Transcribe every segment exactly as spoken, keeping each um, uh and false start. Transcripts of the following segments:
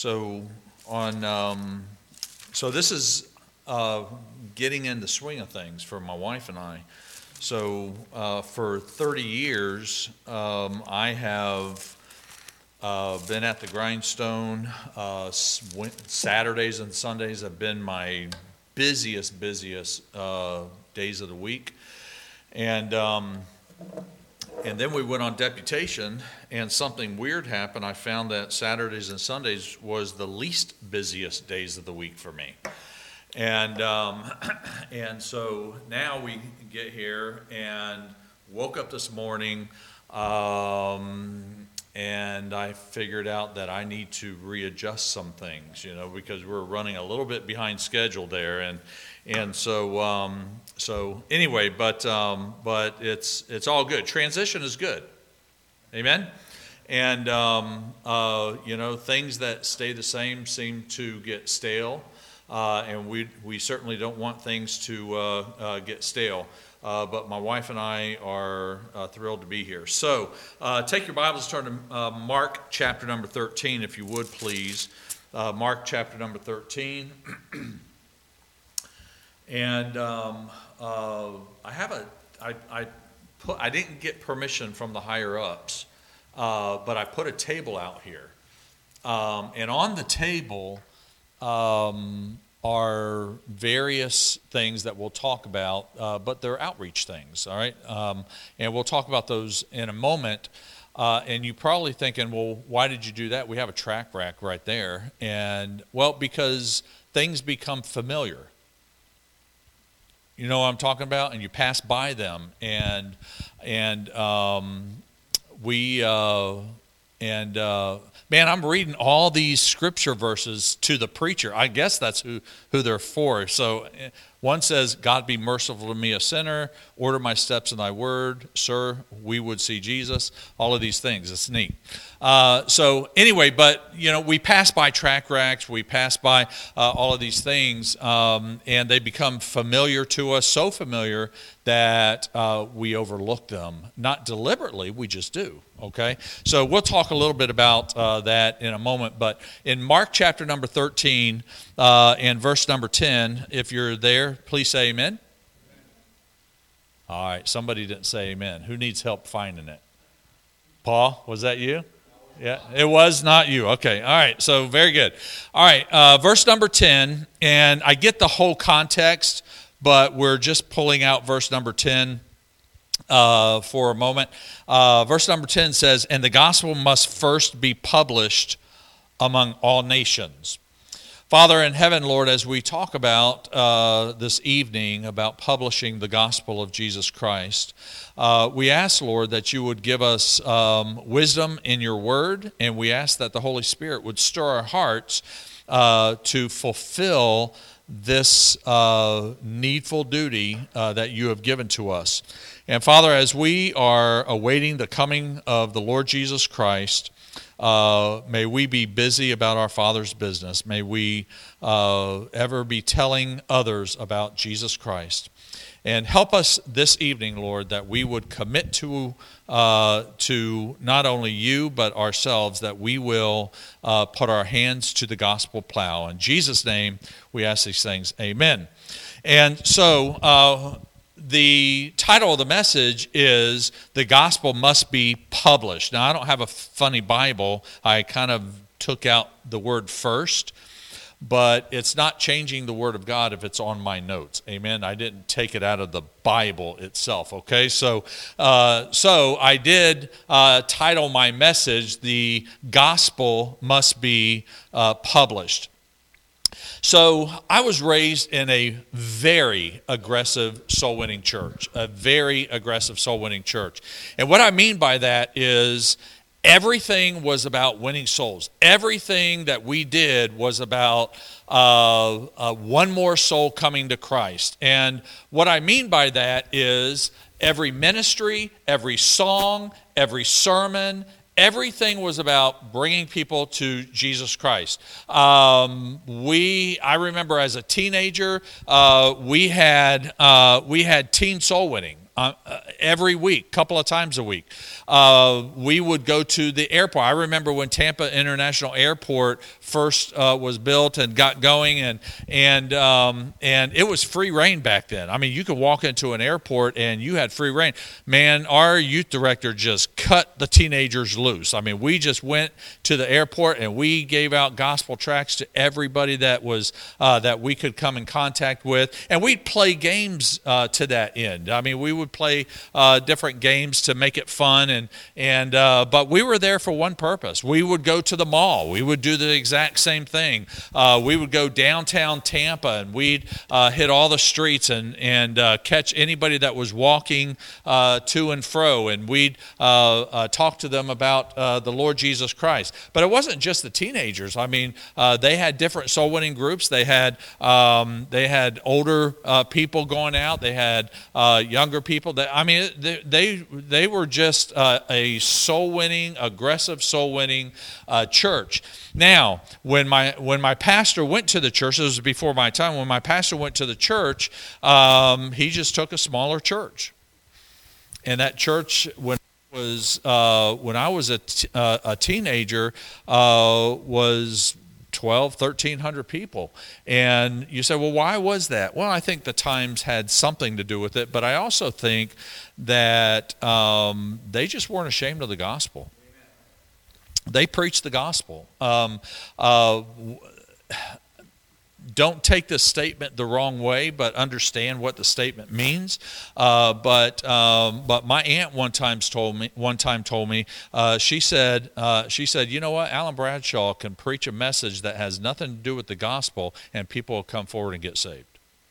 So on, um, so this is uh, getting in the swing of things for my wife and I. So uh, for thirty years, um, I have uh, been at the Grindstone. Uh, Saturdays and Sundays have been my busiest, busiest uh, days of the week, and. Um, And then we went on deputation, and something weird happened. I found that Saturdays and Sundays was the least busiest days of the week for me. And um, and so now we get here and woke up this morning, um, and I figured out that I need to readjust some things, you know, because we're running a little bit behind schedule there. And And so, um, so anyway, but um, but it's it's all good. Transition is good, amen. And um, uh, you know, things that stay the same seem to get stale, uh, and we we certainly don't want things to uh, uh, get stale. Uh, but my wife and I are uh, thrilled to be here. So uh, take your Bibles, turn to uh, Mark chapter number thirteen, if you would, please. Uh, Mark chapter number thirteen. And um, uh, I have a, I, I put, I didn't get permission from the higher ups, uh, but I put a table out here, um, and on the table um, are various things that we'll talk about, uh, but they're outreach things, all right, um, and we'll talk about those in a moment. Uh, and you're probably thinking, well, why did you do that? We have a track rack right there, and well, because things become familiar. You know what I'm talking about? And you pass by them, and and um, we uh, and uh, man, I'm reading all these scripture verses to the preacher. I guess that's who who they're for. So one says, "God be merciful to me, a sinner. Order my steps in Thy word, sir. We would see Jesus." All of these things. It's neat. Uh, so anyway, but you know, we pass by track racks, we pass by uh, all of these things, um, and they become familiar to us, so familiar that uh, we overlook them. Not deliberately, we just do. Okay, so we'll talk a little bit about uh, that in a moment. But in Mark chapter number thirteen uh, and verse number ten, if you're there, please say amen. All right, somebody didn't say amen. Who needs help finding it? Paul, was that you? Yeah, it was not you. Okay, all right, so very good. All right, uh, verse number ten, and I get the whole context, but we're just pulling out verse number ten uh, for a moment. Uh, verse number ten says, "And the gospel must first be published among all nations." Father in heaven, Lord, as we talk about uh, this evening about publishing the gospel of Jesus Christ, uh, we ask, Lord, that you would give us um, wisdom in your word, and we ask that the Holy Spirit would stir our hearts uh, to fulfill this uh, needful duty uh, that you have given to us. And Father, as we are awaiting the coming of the Lord Jesus Christ, Uh, may we be busy about our Father's business. May we uh, ever be telling others about Jesus Christ. And help us this evening, Lord, that we would commit to uh, to not only you but ourselves, that we will uh, put our hands to the gospel plow. In Jesus' name, we ask these things. Amen. And so Uh, the title of the message is "The Gospel Must Be Published." Now, I don't have a funny Bible. I kind of took out the word first, but it's not changing the Word of God if it's on my notes. Amen. I didn't take it out of the Bible itself. Okay, so uh, so I did uh, title my message "The Gospel Must Be uh, Published." So I was raised in a very aggressive soul-winning church, a very aggressive soul-winning church. And what I mean by that is everything was about winning souls. Everything that we did was about uh, uh, one more soul coming to Christ. And what I mean by that is every ministry, every song, every sermon, everything was about bringing people to Jesus Christ. Um, we, I remember as a teenager, uh, we had uh, we had teen soul winning. uh, every week, couple of times a week. Uh, we would go to the airport. I remember when Tampa International Airport first uh, was built and got going, and and um, and it was free reign back then. I mean, you could walk into an airport and you had free reign. Man, our youth director just cut the teenagers loose. I mean, we just went to the airport and we gave out gospel tracts to everybody that was uh, that we could come in contact with, and we'd play games uh, to that end. I mean, we would play uh, different games to make it fun, and and uh, but we were there for one purpose. We would go to the mall. We would do the exact same thing. Uh, we would go downtown Tampa, and we'd uh, hit all the streets and and uh, catch anybody that was walking uh, to and fro, and we'd uh, uh, talk to them about uh, the Lord Jesus Christ. But it wasn't just the teenagers. I mean, uh, they had different soul winning groups. They had um, they had older uh, people going out. They had uh, younger people. That I mean, they they, they were just uh, a soul winning, aggressive soul winning uh, church. Now, when my when my pastor went to the church, this was before my time. When my pastor went to the church, um, he just took a smaller church, and that church when was uh, when I was a, t- uh, a teenager uh, was twelve, thirteen hundred people. And you say, well, why was that? Well, I think the times had something to do with it, but I also think that um, they just weren't ashamed of the gospel. They preached the gospel. Um, uh, don't take this statement the wrong way, but understand what the statement means. Uh, but um, but my aunt one time told me one time told me uh, she said uh, she said you know what, Alan Bradshaw can preach a message that has nothing to do with the gospel, and people will come forward and get saved.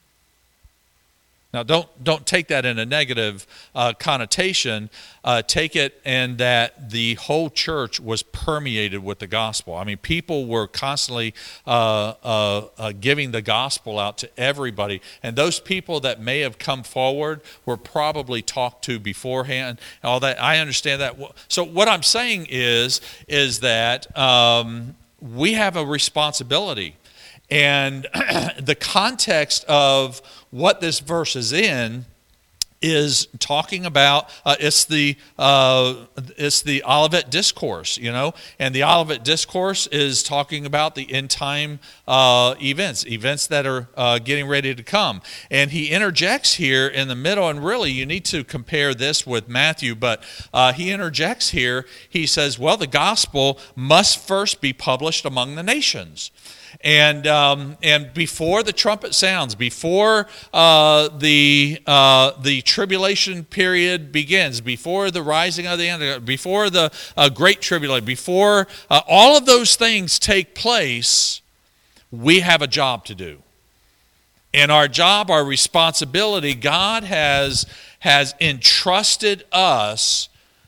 Now, don't don't take that in a negative uh, connotation. Uh, take it in that the whole church was permeated with the gospel. I mean, people were constantly uh, uh, uh, giving the gospel out to everybody. And those people that may have come forward were probably talked to beforehand. All that, I understand that. So what I'm saying is, is that um, we have a responsibility. And the context of what this verse is in is talking about uh, it's the uh, it's the Olivet Discourse, you know, and the Olivet Discourse is talking about the end time uh, events, events that are uh, getting ready to come. And he interjects here in the middle, and really you need to compare this with Matthew, but uh, he interjects here. He says, well, the gospel must first be published among the nations. And um, and before the trumpet sounds, before uh, the uh, the tribulation period begins, before the rising of the end, before the uh, great tribulation, before uh, all of those things take place, we have a job to do. And our job, our responsibility, God has has entrusted us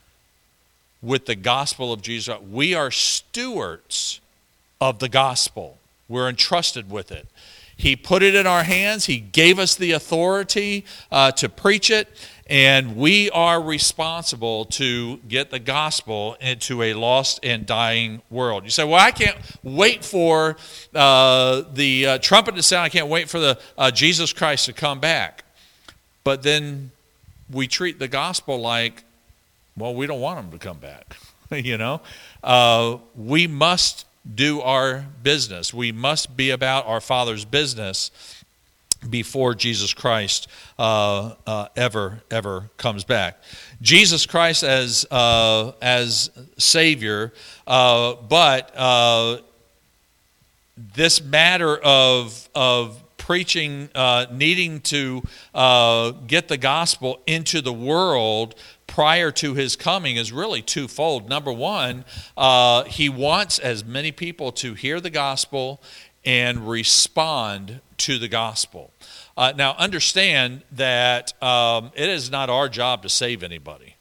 with the gospel of Jesus. We are stewards of the gospel. We're entrusted with it. He put it in our hands. He gave us the authority uh, to preach it, and we are responsible to get the gospel into a lost and dying world. You say, well, I can't wait for uh, the uh, trumpet to sound. I can't wait for the uh, Jesus Christ to come back. But then we treat the gospel like, well, we don't want him to come back. you know, uh, we must do our business. We must be about our Father's business before Jesus Christ uh, uh, ever, ever comes back. Jesus Christ as uh, as Savior, uh, but uh, this matter of of preaching, uh, needing to uh, get the gospel into the world prior to his coming is really twofold. Number one, uh, he wants as many people to hear the gospel and respond to the gospel. Uh, now, understand that um, it is not our job to save anybody.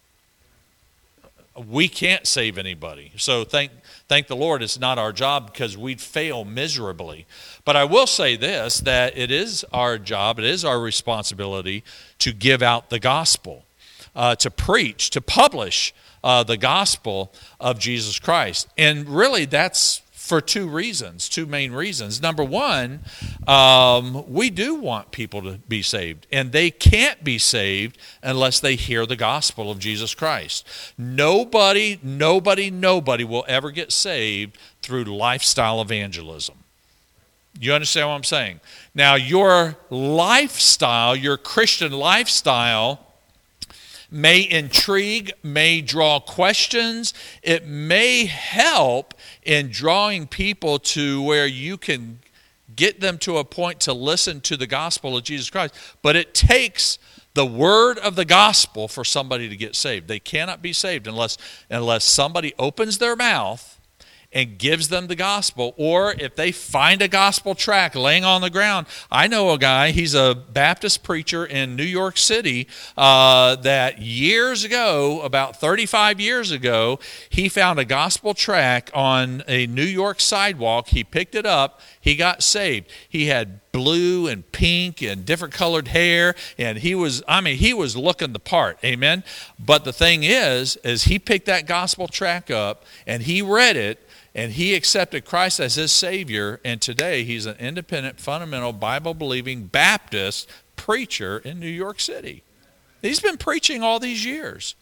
We can't save anybody. So thank thank the Lord it's not our job, because we'd fail miserably. But I will say this, that it is our job, it is our responsibility to give out the gospel. Uh, to preach, to publish uh, the gospel of Jesus Christ. And really that's for two reasons, two main reasons. Number one, um, we do want people to be saved, and they can't be saved unless they hear the gospel of Jesus Christ. Nobody, nobody, nobody will ever get saved through lifestyle evangelism. You understand what I'm saying? Now, your lifestyle, your Christian lifestyle, may intrigue, may draw questions. It may help in drawing people to where you can get them to a point to listen to the gospel of Jesus Christ. But it takes the word of the gospel for somebody to get saved. They cannot be saved unless, unless somebody opens their mouth and gives them the gospel, or if they find a gospel tract laying on the ground. I know a guy, he's a Baptist preacher in New York City, uh, that years ago, about thirty-five years ago, he found a gospel tract on a New York sidewalk. He picked it up. He got saved. He had blue and pink and different colored hair, and he was, I mean, he was looking the part, amen? But the thing is, is he picked that gospel tract up, and he read it, and he accepted Christ as his Savior, and today he's an independent, fundamental, Bible-believing Baptist preacher in New York City. He's been preaching all these years.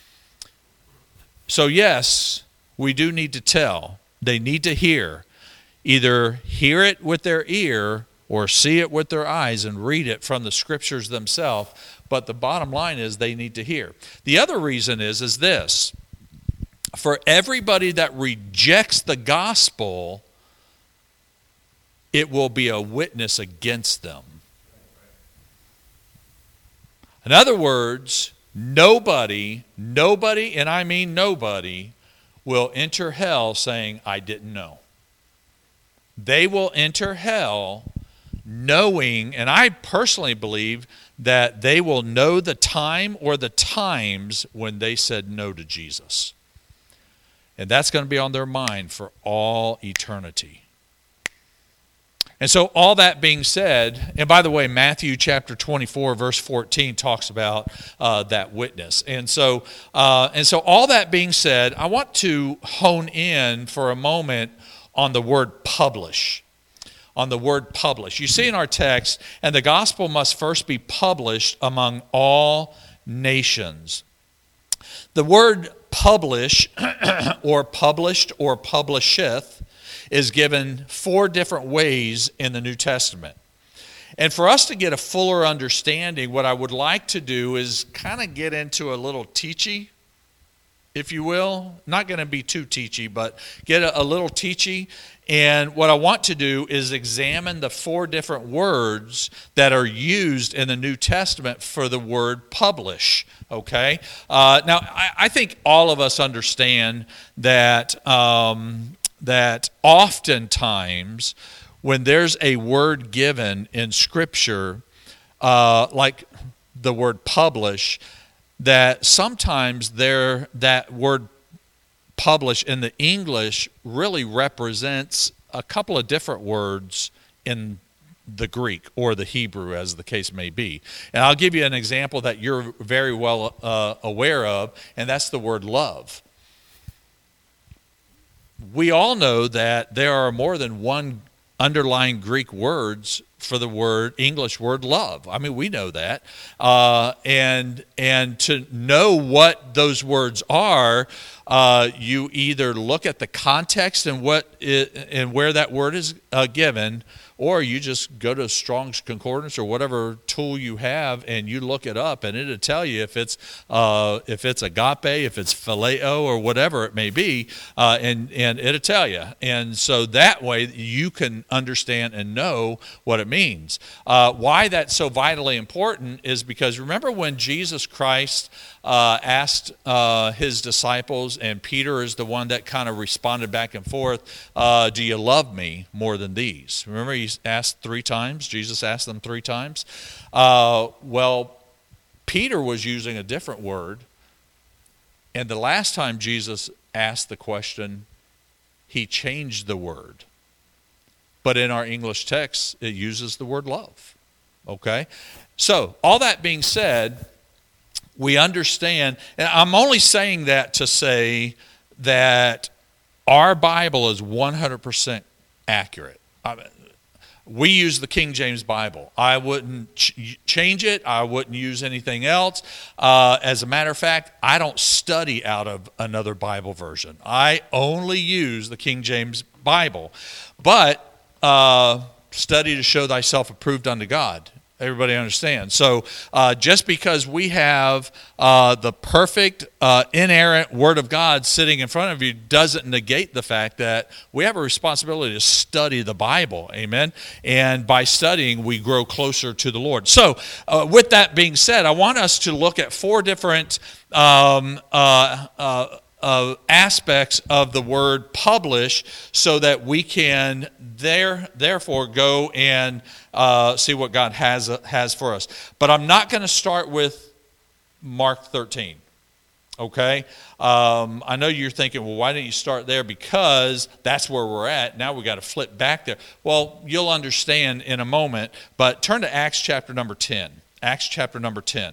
So yes, we do need to tell. They need to hear. Either hear it with their ear or see it with their eyes and read it from the Scriptures themselves. But the bottom line is they need to hear. The other reason is, is this. For everybody that rejects the gospel, it will be a witness against them. In other words, nobody, nobody, and I mean nobody, will enter hell saying, I didn't know. They will enter hell knowing, and I personally believe that they will know the time or the times when they said no to Jesus. And that's going to be on their mind for all eternity. And so all that being said, and by the way, Matthew chapter twenty-four, verse fourteen talks about uh, that witness. And so, uh, and so all that being said, I want to hone in for a moment on the word publish. On the word publish. You see in our text, and the gospel must first be published among all nations. The word publish or published or publisheth is given four different ways in the New Testament. And for us to get a fuller understanding, what I would like to do is kind of get into a little teachy, if you will. Not going to be too teachy, but get a, a little teachy. And what I want to do is examine the four different words that are used in the New Testament for the word publish. Okay? Uh, now, I, I think all of us understand that um, that oftentimes when there's a word given in Scripture, uh, like the word publish, that sometimes there that word publish in the English really represents a couple of different words in the Greek or the Hebrew, as the case may be. And I'll give you an example that you're very well uh, aware of, and that's the word love. We all know that there are more than one underlying Greek words for the word English word love. I mean, we know that. Uh, and and to know what those words are, uh, you either look at the context and what it, and where that word is uh, given, or you just go to Strong's Concordance or whatever tool you have and you look it up, and it'll tell you if it's uh, if it's agape, if it's phileo, or whatever it may be, uh, and and it'll tell you. And so that way you can understand and know what it means. Uh, why that's so vitally important is because remember when Jesus Christ uh, asked uh, his disciples, and Peter is the one that kind of responded back and forth, uh, do you love me more than these? Remember he asked three times, Jesus asked them three times. Uh, well, Peter was using a different word, and the last time Jesus asked the question, he changed the word. But in our English text, it uses the word love. Okay? So, all that being said, we understand, and I'm only saying that to say that our Bible is one hundred percent accurate. I mean, we use the King James Bible. I wouldn't ch- change it. I wouldn't use anything else. Uh, as a matter of fact, I don't study out of another Bible version. I only use the King James Bible. But uh, study to show thyself approved unto God. Everybody understands. So uh, just because we have uh, the perfect, uh, inerrant Word of God sitting in front of you doesn't negate the fact that we have a responsibility to study the Bible. Amen. And by studying, we grow closer to the Lord. So uh, with that being said, I want us to look at four different um, uh, uh, uh, aspects of the word publish so that we can there, therefore go and Uh, see what God has uh, has for us. But I'm not going to start with Mark thirteen, okay? Um, I know you're thinking, well, why didn't you start there? Because that's where we're at. Now we've got to flip back there. Well, you'll understand in a moment, but turn to Acts chapter number ten. Acts chapter number ten.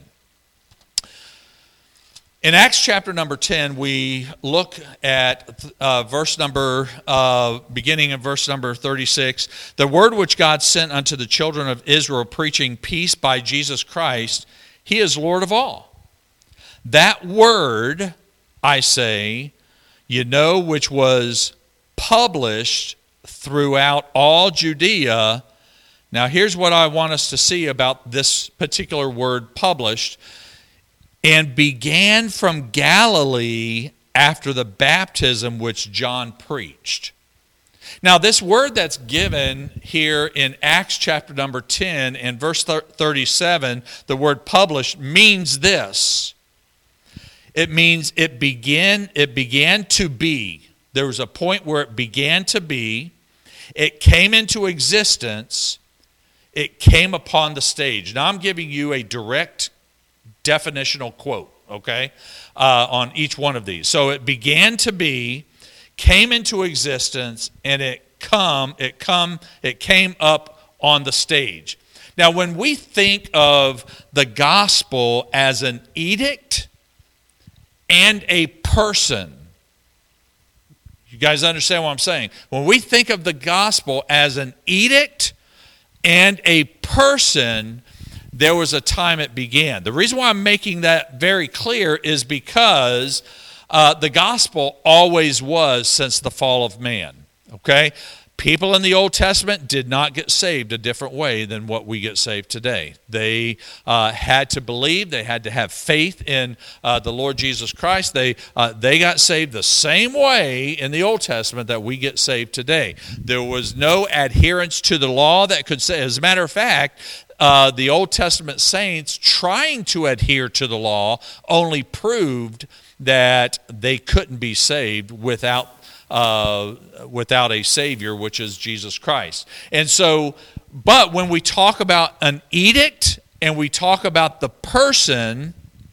In Acts chapter number ten, we look at uh, verse number, uh, beginning in verse number thirty-six. The word which God sent unto the children of Israel, preaching peace by Jesus Christ, he is Lord of all. That word, I say, you know, which was published throughout all Judea. Now, here's what I want us to see about this particular word, published. And began from Galilee after the baptism which John preached. Now, this word that's given here in Acts chapter number ten and verse thirty-seven, the word published, means this. It means it began, it began to be. There was a point where it began to be. It came into existence. It came upon the stage. Now, I'm giving you a direct definitional quote, okay, uh, on each one of these. So it began to be, came into existence, and it come, it come, it came up on the stage. Now, when we think of the gospel as an edict and a person, you guys understand what I'm saying? When we think of the gospel as an edict and a person, there was a time it began. The reason why I'm making that very clear is because uh, the gospel always was since the fall of man, okay? People in the Old Testament did not get saved a different way than what we get saved today. They uh, had to believe. They had to have faith in uh, the Lord Jesus Christ. They uh, they got saved the same way in the Old Testament that we get saved today. There was no adherence to the law that could say. As a matter of fact, uh, the Old Testament saints trying to adhere to the law only proved that they couldn't be saved without Uh, without a Savior, which is Jesus Christ. And so, but when we talk about an edict and we talk about the person,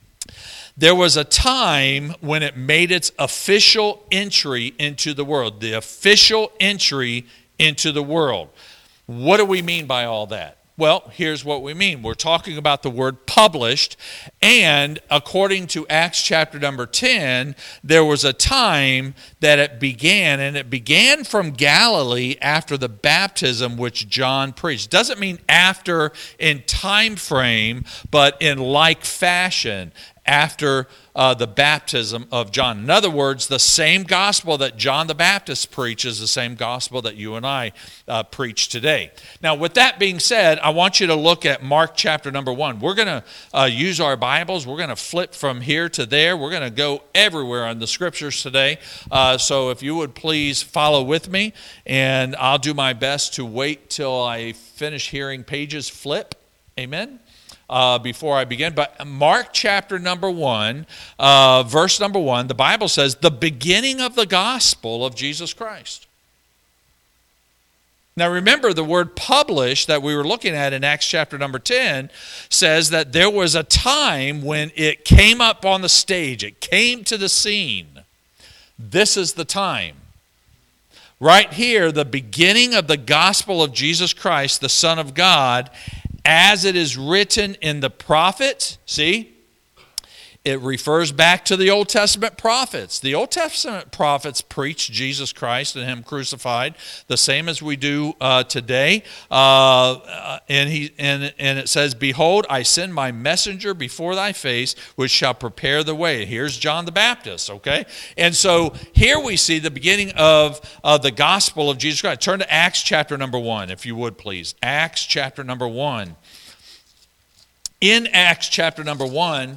there was a time when it made its official entry into the world, the official entry into the world. What do we mean by all that? Well, here's what we mean. We're talking about the word published, and according to Acts chapter number ten, there was a time that it began, and it began from Galilee after the baptism which John preached. Doesn't mean after in time frame, but in like fashion after uh, the baptism of John. In other words, the same gospel that John the Baptist preached is the same gospel that you and I uh, preach today. Now, with that being said, I want you to look at Mark chapter number one. We're going to uh, use our Bibles. We're going to flip from here to there. We're going to go everywhere on the scriptures today. Uh, so if you would please follow with me, and I'll do my best to wait till I finish hearing pages flip. Amen. Uh, before I begin. But Mark chapter number one, uh, verse number one, the Bible says, the beginning of the gospel of Jesus Christ. Now remember, the word published that we were looking at in Acts chapter number ten says that there was a time when it came up on the stage. It came to the scene. This is the time. Right here, the beginning of the gospel of Jesus Christ, the Son of God, as it is written in the prophet, see, It refers back to the Old Testament prophets. The Old Testament prophets preached Jesus Christ and him crucified, the same as we do uh, today. Uh, and he and, and it says, "Behold, I send my messenger before thy face, which shall prepare the way." Here's John the Baptist, okay? And so here we see the beginning of uh, the gospel of Jesus Christ. Turn to Acts chapter number one, if you would, please. Acts chapter number one. In Acts chapter number one,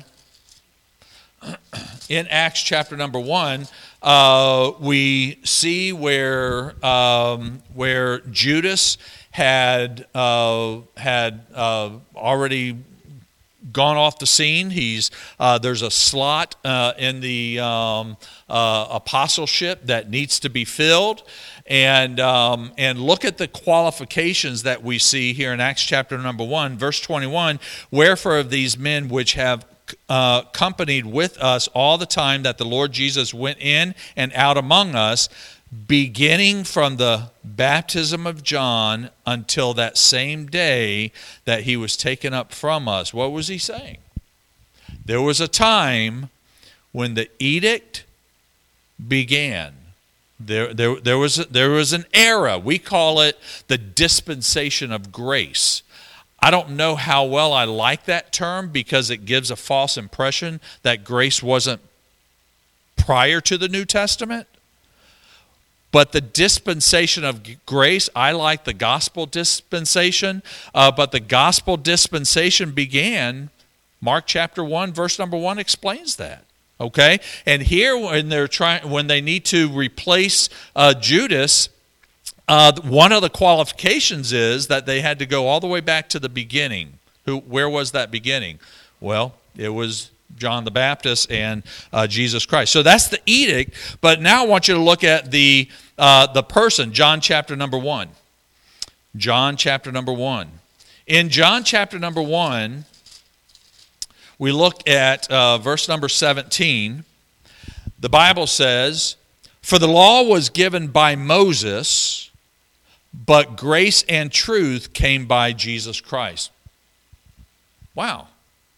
In Acts chapter number one, uh, we see where um, where Judas had uh, had uh, already gone off the scene. He's uh, there's a slot uh, in the um, uh, apostleship that needs to be filled. And um, and look at the qualifications that we see here in Acts chapter number one, verse twenty-one. "Wherefore of these men which have Uh, accompanied with us all the time that the Lord Jesus went in and out among us, beginning from the baptism of John until that same day that he was taken up from us." What was he saying? There was a time when the edict began. There, there, there was, there was an era. We call it the dispensation of grace. I don't know how well I like that term because it gives a false impression that grace wasn't prior to the New Testament. But the dispensation of grace, I like the gospel dispensation, uh, but the gospel dispensation began, Mark chapter one, verse number one explains that. Okay? And here when they're trying, when they need to replace uh, Judas, Uh, one of the qualifications is that they had to go all the way back to the beginning. Who? Where was that beginning? Well, it was John the Baptist and uh, Jesus Christ. So that's the edict. But now I want you to look at the uh, the person, John chapter number one. John chapter number one. In John chapter number one, we look at uh, verse number seventeen. The Bible says, "For the law was given by Moses, but grace and truth came by Jesus Christ." Wow.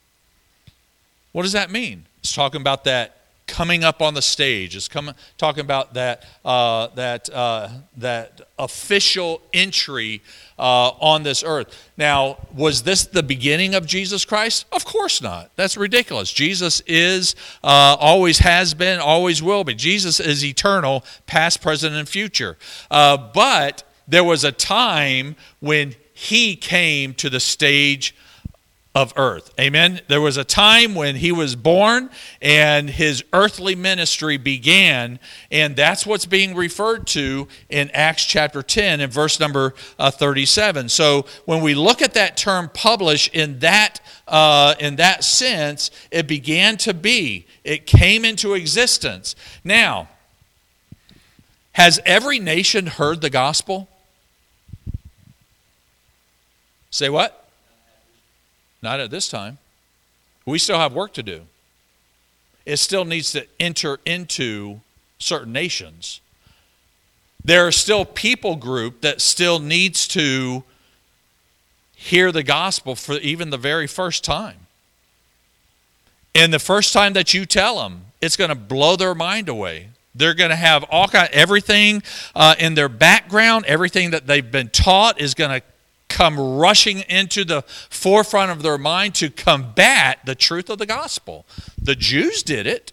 What does that mean? It's talking about that coming up on the stage. It's coming, talking about that uh, that uh, that official entry uh, on this earth. Now, was this the beginning of Jesus Christ? Of course not. That's ridiculous. Jesus is, uh, always has been, always will be. Jesus is eternal, past, present, and future. Uh, but there was a time when he came to the stage of earth. Amen? There was a time when he was born and his earthly ministry began, and that's what's being referred to in Acts chapter ten and verse number uh, thirty-seven. So when we look at that term publish in that uh, in that sense, it began to be. It came into existence. Now, has every nation heard the gospel? Say what? Not at this time. We still have work to do. It still needs to enter into certain nations. There are still people group that still needs to hear the gospel for even the very first time. And the first time that you tell them, it's going to blow their mind away. They're going to have all kind, everything uh, in their background, everything that they've been taught is going to come rushing into the forefront of their mind to combat the truth of the gospel. The Jews did it.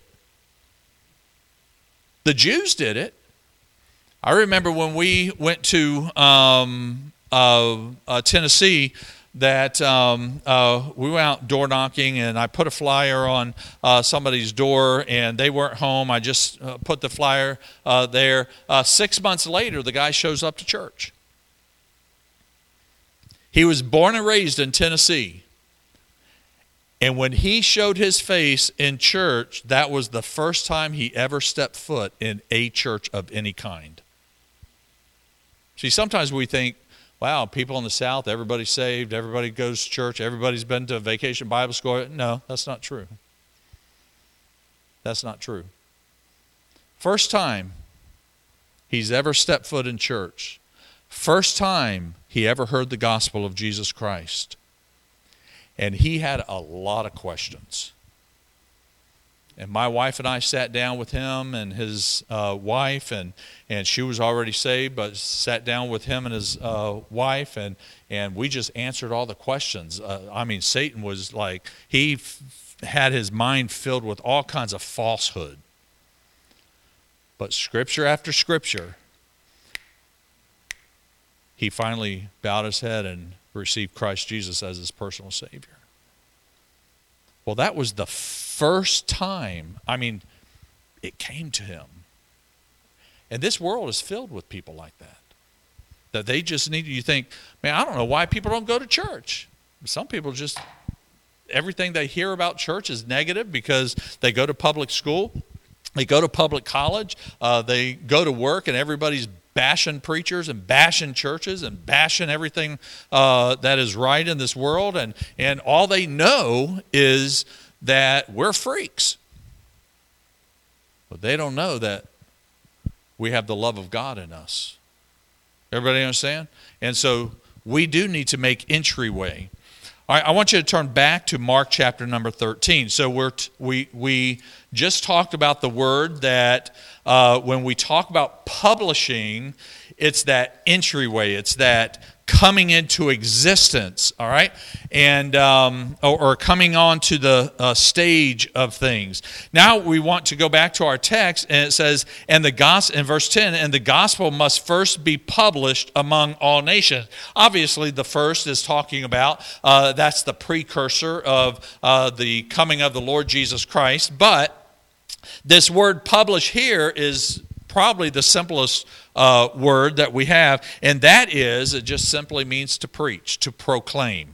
The Jews did it. I remember when we went to um, uh, uh, Tennessee that um, uh, we went out door knocking, and I put a flyer on uh, somebody's door, and they weren't home. I just uh, put the flyer uh, there. Uh, six months later, the guy shows up to church. He was born and raised in Tennessee. And when he showed his face in church, that was the first time he ever stepped foot in a church of any kind. See, sometimes we think, wow, people in the South, everybody's saved, everybody goes to church, everybody's been to Vacation Bible School. No, that's not true. That's not true. First time he's ever stepped foot in church. First time he ever heard the gospel of Jesus Christ. And he had a lot of questions. And my wife and I sat down with him and his uh, wife, and, and she was already saved, but sat down with him and his uh, wife, and, and we just answered all the questions. Uh, I mean, Satan was like, he f- had his mind filled with all kinds of falsehood. But scripture after scripture, he finally bowed his head and received Christ Jesus as his personal Savior. Well, that was the first time, I mean, it came to him. And this world is filled with people like that. That they just need, you think, man, I don't know why people don't go to church. Some people just, everything they hear about church is negative because they go to public school, they go to public college, uh, they go to work, and everybody's bashing preachers and bashing churches and bashing everything uh, that is right in this world. And, and all they know is that we're freaks. But they don't know that we have the love of God in us. Everybody understand? And so we do need to make entryway. All right, I want you to turn back to Mark chapter number thirteen. So we're t- we we just talked about the word that uh, when we talk about publishing, it's that entryway. It's that coming into existence, all right, and um, or, or coming on to the uh, stage of things. Now we want to go back to our text, and it says, "And the gospel," in verse ten, "and the gospel must first be published among all nations." Obviously, the first is talking about uh, that's the precursor of uh, the coming of the Lord Jesus Christ. But this word "publish" here is probably the simplest uh, word that we have, and that is, it just simply means to preach, to proclaim.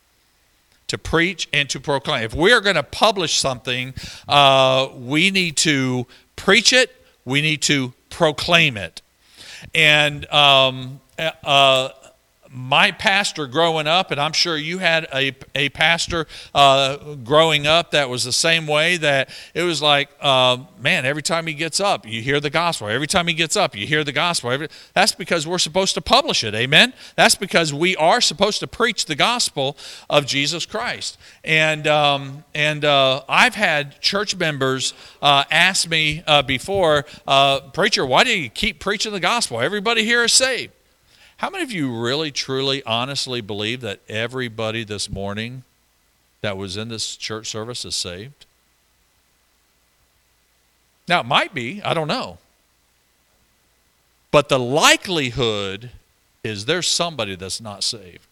To preach and to proclaim. If we're going to publish something, uh, we need to preach it, we need to proclaim it. And um, uh, my pastor growing up, and I'm sure you had a, a pastor uh, growing up that was the same way, that it was like, uh, man, every time he gets up, you hear the gospel. Every time he gets up, you hear the gospel. Every, that's because we're supposed to publish it, amen? That's because we are supposed to preach the gospel of Jesus Christ. And um, and uh, I've had church members uh, ask me uh, before, uh, preacher, why do you keep preaching the gospel? Everybody here is saved. How many of you really, truly, honestly believe that everybody this morning that was in this church service is saved? Now, it might be. I don't know. But the likelihood is there's somebody that's not saved.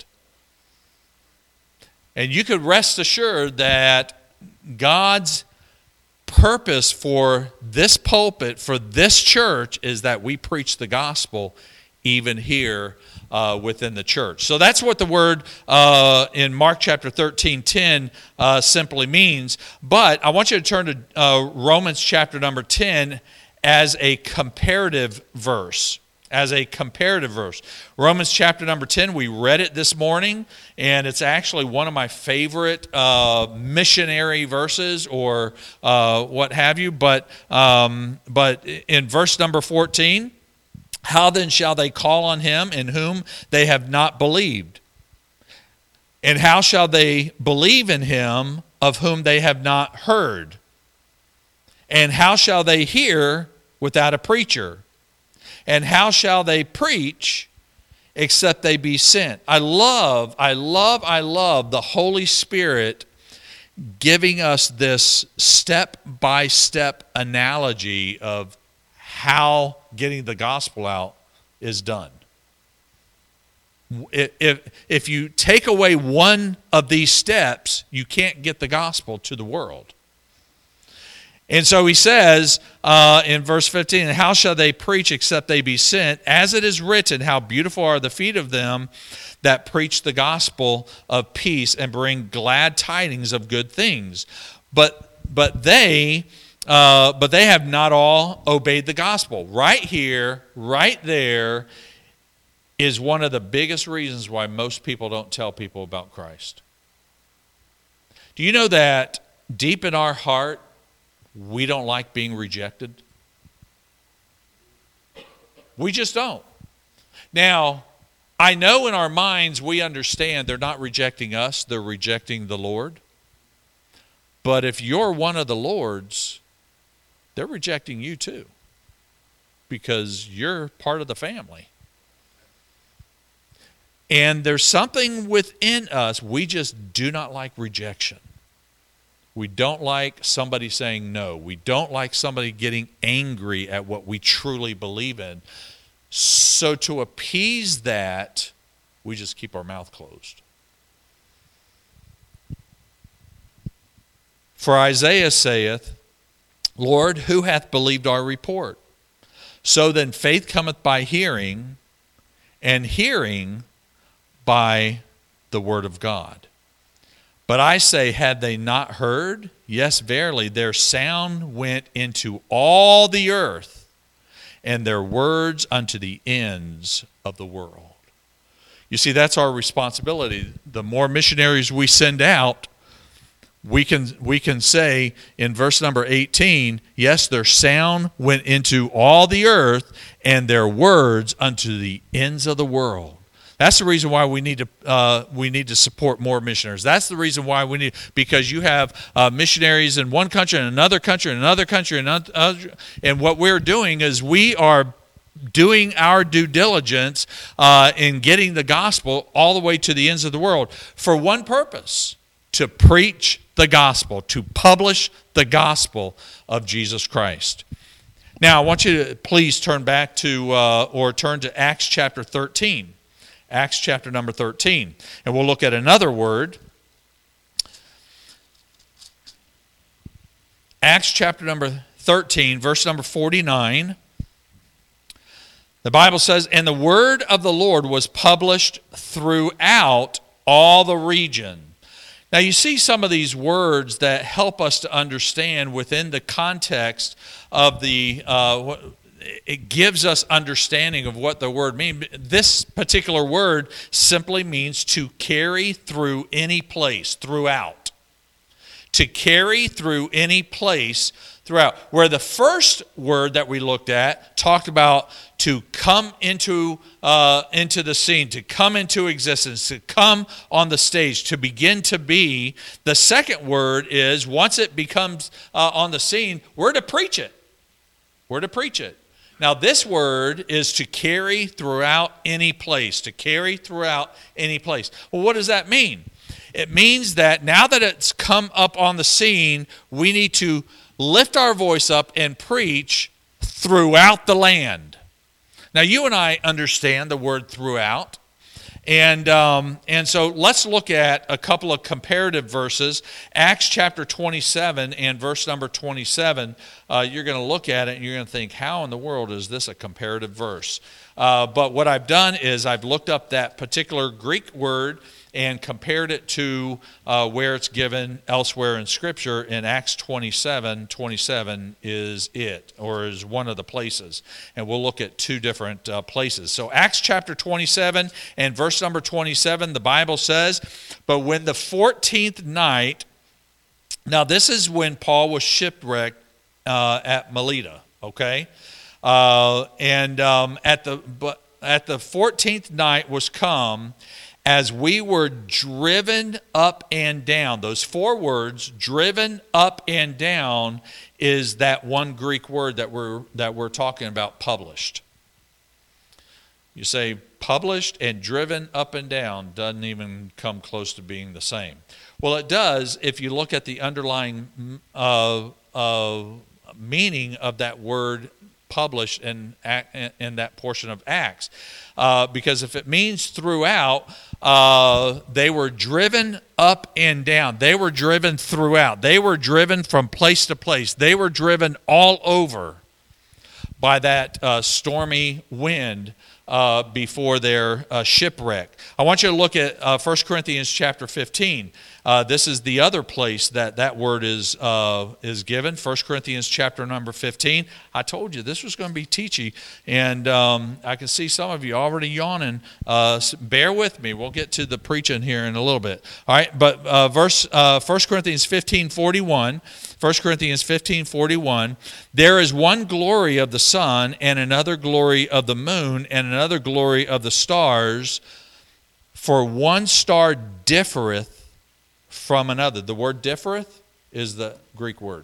And you could rest assured that God's purpose for this pulpit, for this church, is that we preach the gospel even here uh, within the church. So that's what the word uh, in Mark chapter thirteen ten uh, simply means. But I want you to turn to uh, Romans chapter number ten as a comparative verse. As a comparative verse. Romans chapter number ten, we read it this morning, and it's actually one of my favorite uh, missionary verses, or uh, what have you. But um, but in verse number fourteen, "How then shall they call on him in whom they have not believed? And how shall they believe in him of whom they have not heard? And how shall they hear without a preacher? And how shall they preach except they be sent?" I love, I love, I love the Holy Spirit giving us this step-by-step analogy of how getting the gospel out is done. If, if you take away one of these steps, you can't get the gospel to the world. And so he says uh, in verse fifteen, "And how shall they preach except they be sent? As it is written, how beautiful are the feet of them that preach the gospel of peace and bring glad tidings of good things. But but they uh, but they have not all obeyed the gospel." Right here, right there, is one of the biggest reasons why most people don't tell people about Christ. Do you know that deep in our heart, we don't like being rejected? We just don't. Now, I know in our minds we understand they're not rejecting us, they're rejecting the Lord. But if you're one of the Lord's, they're rejecting you too, because you're part of the family. And there's something within us, we just do not like rejection. We don't like somebody saying no. We don't like somebody getting angry at what we truly believe in. So to appease that, we just keep our mouth closed. For Isaiah saith, Lord, who hath believed our report? So then faith cometh by hearing, and hearing by the word of God. But I say, had they not heard? Yes, verily, their sound went into all the earth, and their words unto the ends of the world. You see, that's our responsibility. The more missionaries we send out, we can we can say in verse number eighteen, yes, their sound went into all the earth, and their words unto the ends of the world. That's the reason why we need to uh, we need to support more missionaries. That's the reason why we need, because you have uh, missionaries in one country, in another country, in another country, and another, and what we're doing is we are doing our due diligence uh, in getting the gospel all the way to the ends of the world for one purpose: to preach the gospel, to publish the gospel of Jesus Christ. Now, I want you to please turn back to uh, or turn to Acts chapter thirteen. Acts chapter number thirteen. And we'll look at another word. Acts chapter number thirteen, verse number forty-nine. The Bible says, and the word of the Lord was published throughout all the region. Now you see some of these words that help us to understand within the context of the uh, it gives us understanding of what the word means. This particular word simply means to carry through any place, throughout. To carry through any place, throughout. Where the first word that we looked at talked about to come into uh, into the scene, to come into existence, to come on the stage, to begin to be. The second word is, once it becomes uh, on the scene, we're to preach it. We're to preach it. Now, this word is to carry throughout any place, to carry throughout any place. Well, what does that mean? It means that now that it's come up on the scene, we need to lift our voice up and preach throughout the land. Now, you and I understand the word throughout. And um, and so let's look at a couple of comparative verses. Acts chapter twenty-seven and verse number twenty-seven. Uh, you're going to look at it and you're going to think, how in the world is this a comparative verse? Uh, but what I've done is I've looked up that particular Greek word and compared it to uh, where it's given elsewhere in Scripture. In Acts twenty-seven, twenty-seven is it, or is one of the places. And we'll look at two different uh, places. So Acts chapter twenty-seven and verse number twenty-seven, the Bible says, but when the fourteenth night, now this is when Paul was shipwrecked uh, at Melita, okay? Uh, and um, at the but at the fourteenth night was come, as we were driven up and down. Those four words, driven up and down, is that one Greek word that we're that we're talking about, published. You say published and driven up and down doesn't even come close to being the same. Well, it does if you look at the underlying uh, uh, meaning of that word published in, in that portion of Acts. Uh, because if it means throughout, uh, they were driven up and down. They were driven throughout. They were driven from place to place. They were driven all over by that uh, stormy wind uh, before their uh, shipwreck. I want you to look at uh, First Corinthians chapter fifteen. Uh, this is the other place that that word is uh, is given. First Corinthians chapter number fifteen. I told you this was going to be teachy, and um, I can see some of you already yawning. Uh, bear with me. We'll get to the preaching here in a little bit. All right, but uh, verse uh, First Corinthians fifteen forty-one. First Corinthians fifteen forty-one. There is one glory of the sun, and another glory of the moon, and another glory of the stars. For one star differeth from another. The word differeth, is the Greek word.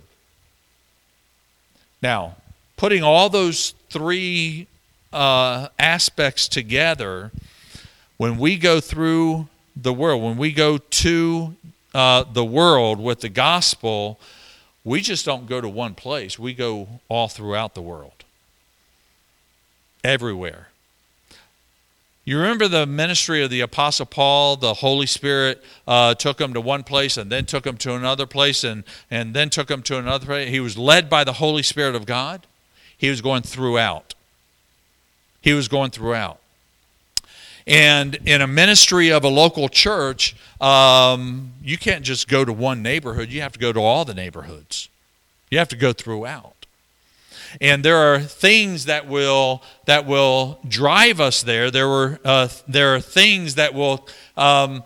Now, putting all those three uh, aspects together, when we go through the world, when we go to uh, the world with the gospel, we just don't go to one place. We go all throughout the world. Everywhere. You remember the ministry of the Apostle Paul? The Holy Spirit uh, took him to one place and then took him to another place and, and then took him to another place. He was led by the Holy Spirit of God. He was going throughout. He was going throughout. And in a ministry of a local church, um, you can't just go to one neighborhood. You have to go to all the neighborhoods. You have to go throughout. And there are things that will that will drive us there. There were uh, there are things that will. Um,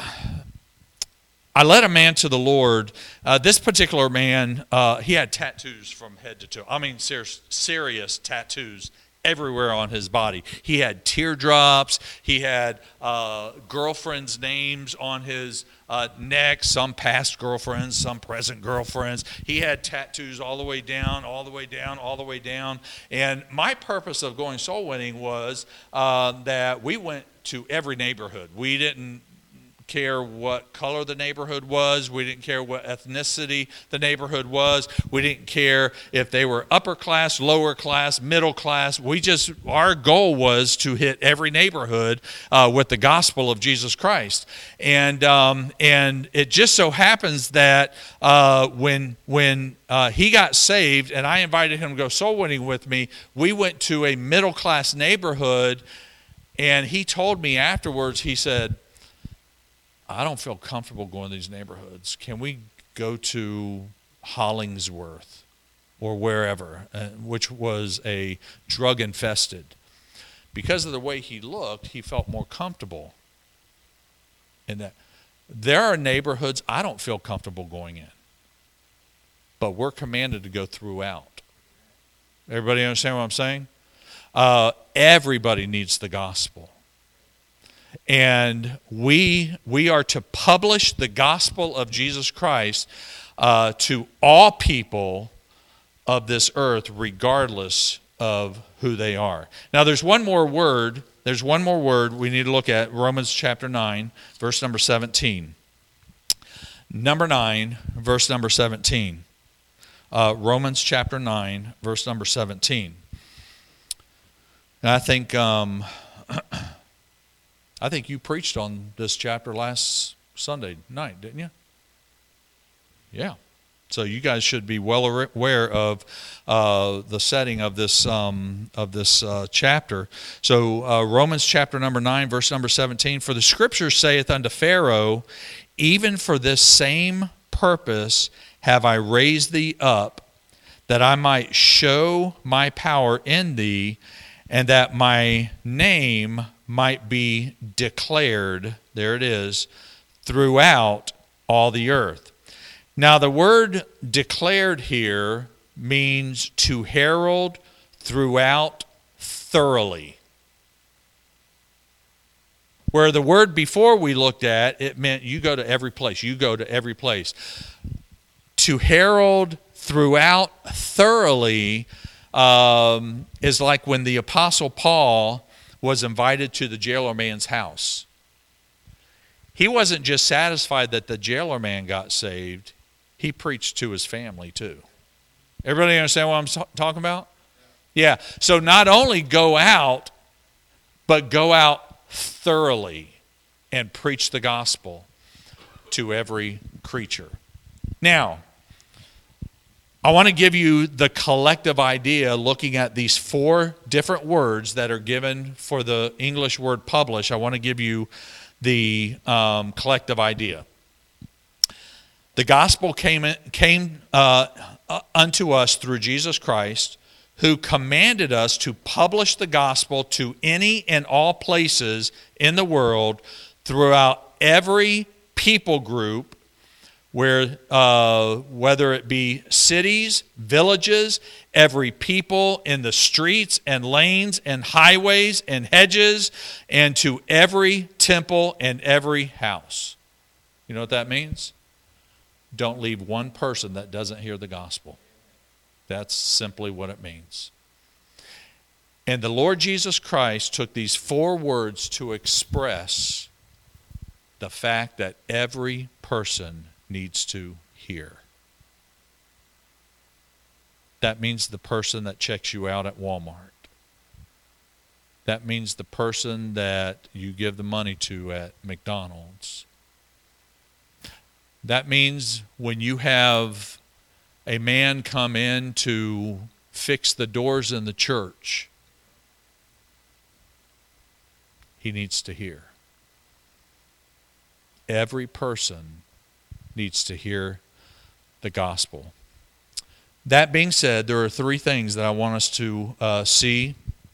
I led a man to the Lord. Uh, this particular man, uh, he had tattoos from head to toe. I mean, serious, serious tattoos everywhere on his body. He had teardrops. He had uh, girlfriends' names on his uh, neck, some past girlfriends, some present girlfriends. He had tattoos all the way down, all the way down, all the way down. And my purpose of going soul winning was uh, that we went to every neighborhood. We didn't care what color the neighborhood was. We didn't care what ethnicity the neighborhood was. We didn't care if they were upper class, lower class, middle class. We just, our goal was to hit every neighborhood uh, with the gospel of Jesus Christ. And um, and it just so happens that uh, when when uh, he got saved and I invited him to go soul winning with me, we went to a middle class neighborhood, and he told me afterwards, he said, I don't feel comfortable going to these neighborhoods. Can we go to Hollingsworth or wherever, uh, which was a drug infested? Because of the way he looked, he felt more comfortable in that. There are neighborhoods I don't feel comfortable going in, but we're commanded to go throughout. Everybody understand what I'm saying? Uh, everybody needs the gospel. And we we are to publish the gospel of Jesus Christ uh, to all people of this earth, regardless of who they are. Now, there's one more word. There's one more word we need to look at. Romans chapter nine, verse number seventeen. Number nine, verse number seventeen. Uh, Romans chapter nine, verse number seventeen. And I think. Um, I think you preached on this chapter last Sunday night, didn't you? Yeah. So you guys should be well aware of uh, the setting of this um, of this uh, chapter. So uh, Romans chapter number nine, verse number seventeen. For the Scripture saith unto Pharaoh, even for this same purpose have I raised thee up, that I might show my power in thee, and that my name might be declared, there it is, throughout all the earth. Now the word declared here means to herald throughout thoroughly. Where the word before we looked at, it meant you go to every place, you go to every place. To herald throughout thoroughly um, is like when the Apostle Paul was invited to the jailer man's house. He wasn't just satisfied that the jailer man got saved. He preached to his family too. Everybody understand what I'm talking about? Yeah. So not only go out, but go out thoroughly and preach the gospel to every creature. Now, I want to give you the collective idea looking at these four different words that are given for the English word publish. I want to give you the um, collective idea. The gospel came, came uh, unto us through Jesus Christ, who commanded us to publish the gospel to any and all places in the world throughout every people group, where uh, whether it be cities, villages, every people in the streets and lanes and highways and hedges, and to every temple and every house. You know what that means? don't leave one person that doesn't hear the gospel. That's simply what it means. And the Lord Jesus Christ took these four words to express the fact that every person needs to hear. That means the person that checks you out at Walmart. That means the person that you give the money to at McDonald's. That means when you have a man come in to fix the doors in the church, he needs to hear. Every person needs to hear the gospel. That being said, there are three things that I want us to uh, see.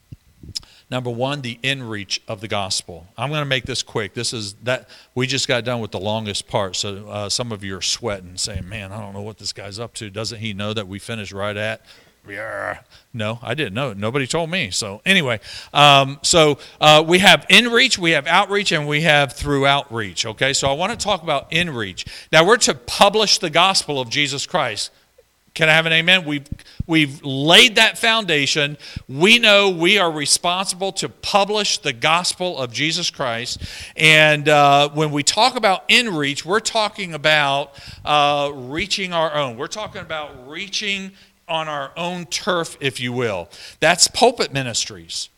Number one, the in-reach of the gospel. I'm going to make this quick. This is that we just got done with the longest part, so uh, some of you are sweating, saying, "Man, I don't know what this guy's up to. Doesn't he know that we finished right at?" Yeah. No, I didn't know. Nobody told me. So anyway, um, so uh, we have in-reach, we have outreach, and we have throughout reach. Okay, so I want to talk about in-reach. Now we're to publish the gospel of Jesus Christ. Can I have an amen? We've, we've laid that foundation. We know we are responsible to publish the gospel of Jesus Christ. And uh, when we talk about in-reach, we're talking about uh, reaching our own. We're talking about reaching on our own turf, if you will. That's pulpit ministries.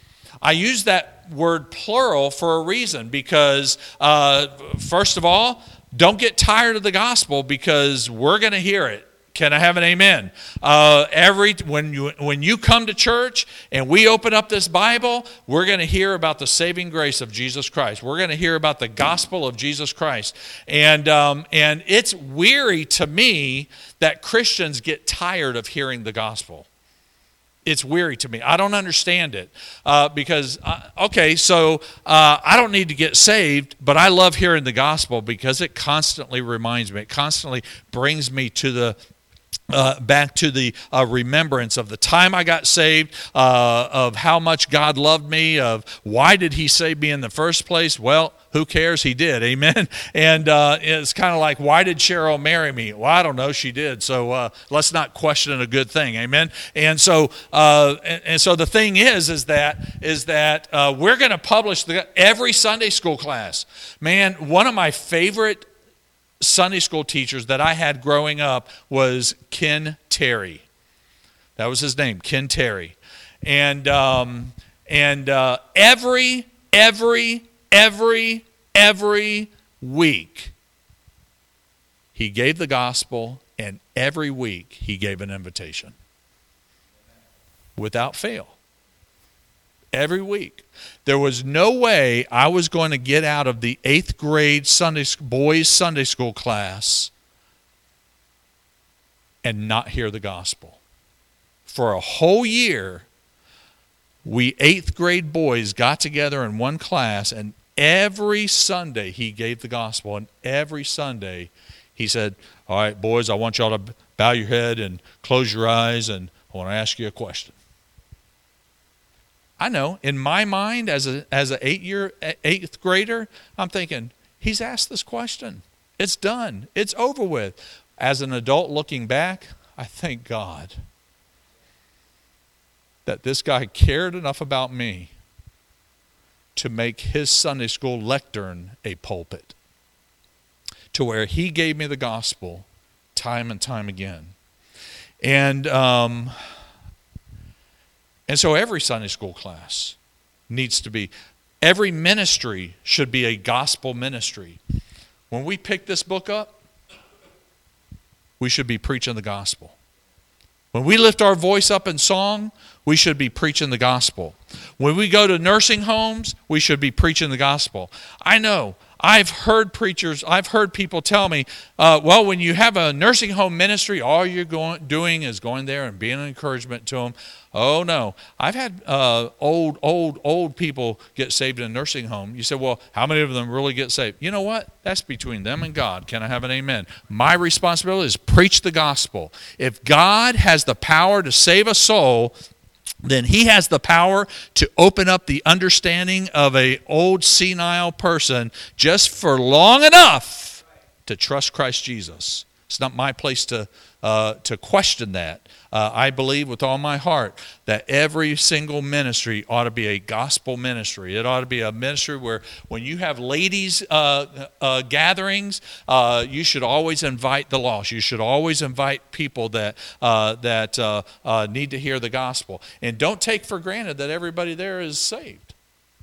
I use that word plural for a reason because, uh, first of all, don't get tired of the gospel because we're going to hear it. Can I have an amen? Uh, every when you when you come to church and we open up this Bible, we're going to hear about the saving grace of Jesus Christ. We're going to hear about the gospel of Jesus Christ, and um, and it's weary to me that Christians get tired of hearing the gospel. It's weary to me. I don't understand it uh, because uh, okay, so uh, I don't need to get saved, but I love hearing the gospel because it constantly reminds me. It constantly brings me to the Uh, back to the uh, remembrance of the time I got saved, uh, of how much God loved me, of why did he save me in the first place? Well, who cares? He did, amen? And uh, it's kind of like, why did Cheryl marry me? Well, I don't know, she did, so uh, let's not question a good thing, amen? And so uh, and, and so the thing is, is that, is that uh, we're going to publish the, every Sunday school class. Man, one of my favorite Sunday school teachers that I had growing up was Ken Terry. That was his name, Ken Terry. And um, and uh, every, every, every, every week, he gave the gospel, and every week he gave an invitation. Without fail. Every week. There was no way I was going to get out of the eighth grade Sunday boys Sunday school class and not hear the gospel. For a whole year, we eighth grade boys got together in one class, and every Sunday he gave the gospel, and every Sunday he said, "All right, boys, I want y'all to bow your head and close your eyes, and I want to ask you a question." I know, in my mind, as a as an eight-year, eighth grader, I'm thinking, he's asked this question. It's done. It's over with. As an adult looking back, I thank God that this guy cared enough about me to make his Sunday school lectern a pulpit, to where he gave me the gospel time and time again. And um And so every Sunday school class needs to be, every ministry should be a gospel ministry. When we pick this book up, we should be preaching the gospel. When we lift our voice up in song, we should be preaching the gospel. When we go to nursing homes, we should be preaching the gospel. I know, I've heard preachers, I've heard people tell me, uh, well, when you have a nursing home ministry, all you're going, doing is going there and being an encouragement to them. Oh, no. I've had uh, old, old, old people get saved in a nursing home. You say, well, how many of them really get saved? You know what? That's between them and God. Can I have an amen? My responsibility is preach the gospel. If God has the power to save a soul, then he has the power to open up the understanding of an old senile person just for long enough to trust Christ Jesus. It's not my place to uh, to question that. Uh, I believe with all my heart that every single ministry ought to be a gospel ministry. It ought to be a ministry where when you have ladies' uh, uh, gatherings, uh, you should always invite the lost. You should always invite people that uh, that uh, uh, need to hear the gospel. And don't take for granted that everybody there is saved.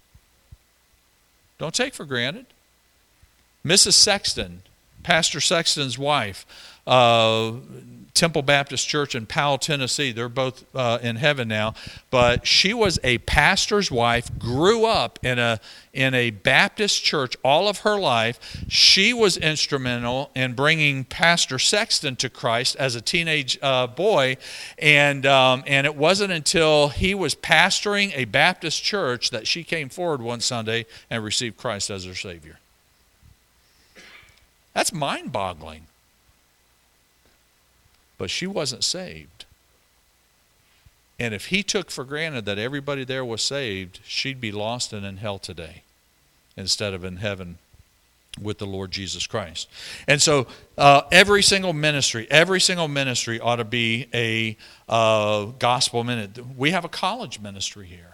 Don't take for granted. Missus Sexton, Pastor Sexton's wife, uh, Temple Baptist Church in Powell, Tennessee. They're both uh, in heaven now. But she was a pastor's wife, grew up in a in a Baptist church all of her life. She was instrumental in bringing Pastor Sexton to Christ as a teenage uh, boy. And, um, and it wasn't until he was pastoring a Baptist church that she came forward one Sunday and received Christ as her Savior. That's mind-boggling. But she wasn't saved. And if he took for granted that everybody there was saved, she'd be lost and in hell today instead of in heaven with the Lord Jesus Christ. And so uh, every single ministry, every single ministry ought to be a uh, gospel ministry. We have a college ministry here.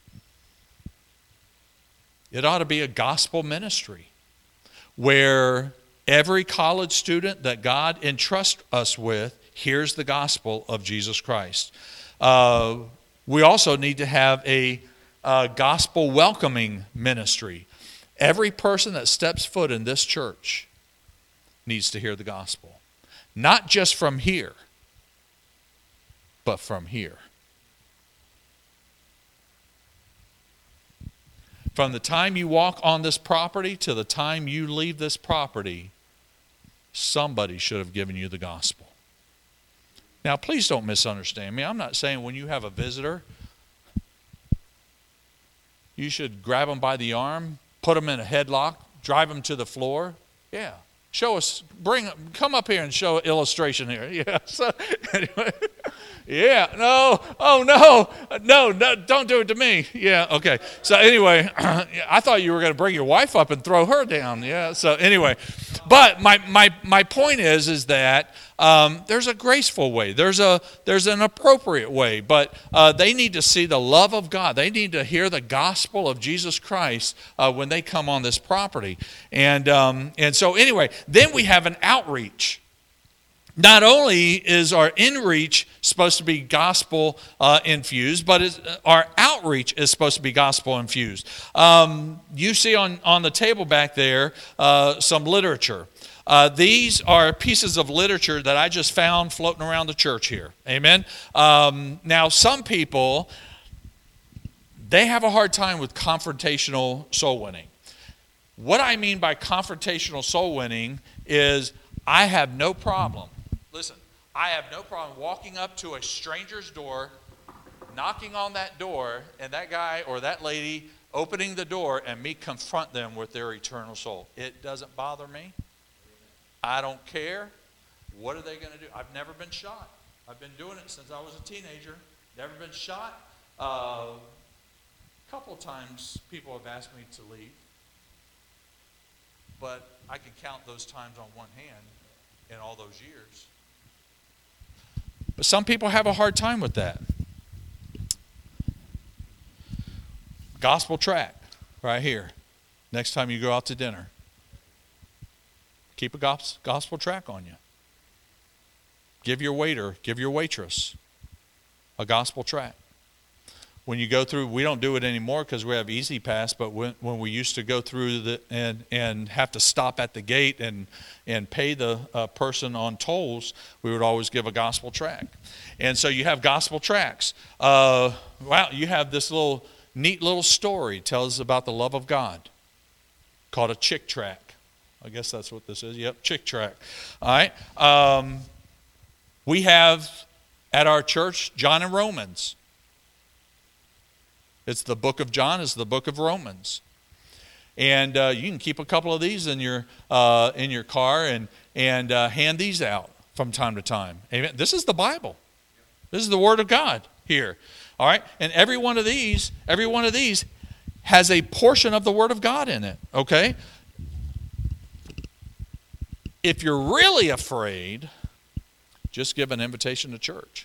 It ought to be a gospel ministry where every college student that God entrusts us with hears the gospel of Jesus Christ. Uh, we also need to have a, a gospel welcoming ministry. Every person that steps foot in this church needs to hear the gospel. Not just from here, but from here. From the time you walk on this property to the time you leave this property, somebody should have given you the gospel. Now, please don't misunderstand me. I'm not saying when you have a visitor, you should grab them by the arm, put them in a headlock, drive them to the floor. Yeah. Show us, bring, come up here and show an illustration here. Yeah. So, anyway. Yeah, no, oh no, no, no, don't do it to me. Yeah, okay. So anyway, I thought you were going to bring your wife up and throw her down. Yeah, so anyway. But my my, my point is, is that um, there's a graceful way. There's a there's an appropriate way. But uh, they need to see the love of God. They need to hear the gospel of Jesus Christ uh, when they come on this property. And um, and so anyway, then we have an outreach. Not only is our in-reach supposed to be gospel uh, infused, but is, our outreach is supposed to be gospel infused. Um, you see on, on the table back there uh, some literature. Uh, these are pieces of literature that I just found floating around the church here. Amen? Um, now, some people, they have a hard time with confrontational soul winning. What I mean by confrontational soul winning is I have no problem. Listen, I have no problem walking up to a stranger's door, knocking on that door, and that guy or that lady opening the door and me confront them with their eternal soul. It doesn't bother me. I don't care. What are they going to do? I've never been shot. I've been doing it since I was a teenager. Never been shot. Uh, a couple of times people have asked me to leave. But I can count those times on one hand in all those years. But some people have a hard time with that. Gospel tract right here. Next time you go out to dinner, keep a gospel tract on you. Give your waiter, give your waitress a gospel tract. When you go through, we don't do it anymore because we have Easy Pass, but when, when we used to go through the and and have to stop at the gate and and pay the uh, person on tolls, we would always give a gospel tract. And so you have gospel tracts. Uh, wow, you have this little neat little story tells us about the love of God called a chick tract. I guess that's what this is. Yep, chick tract. All right. Um, we have at our church John and Romans. It's the book of John, it's the book of Romans. And uh, you can keep a couple of these in your uh, in your car and, and uh, hand these out from time to time. Amen. This is the Bible. This is the Word of God here. All right? And every one of these, every one of these has a portion of the Word of God in it. Okay? If you're really afraid, just give an invitation to church.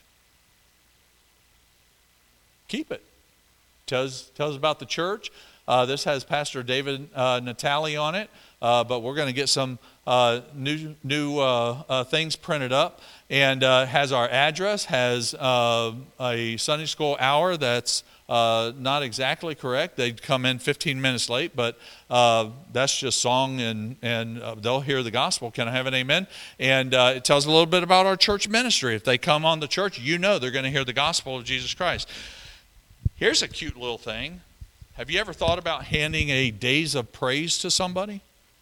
Keep it. Tells, tells about the church. Uh, this has Pastor David uh, Natali on it, uh, but we're going to get some uh, new new uh, uh, things printed up, and uh, has our address, has uh, a Sunday school hour that's uh, not exactly correct. They come in fifteen minutes late, but uh, that's just song, and, and uh, they'll hear the gospel. Can I have an amen? And uh, it tells a little bit about our church ministry. If they come on the church, you know they're going to hear the gospel of Jesus Christ. Here's a cute little thing. Have you ever thought about handing a days of praise to somebody?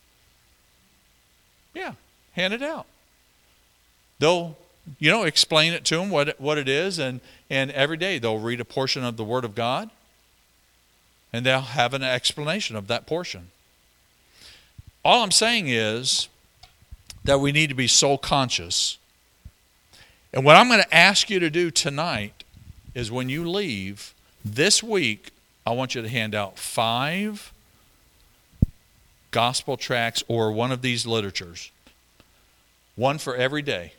Yeah, hand it out. They'll, you know, explain it to them what, what it is, and, and every day they'll read a portion of the Word of God, and they'll have an explanation of that portion. All I'm saying is that we need to be soul conscious. And what I'm going to ask you to do tonight is when you leave this week, I want you to hand out five gospel tracts or one of these literatures. One for every day.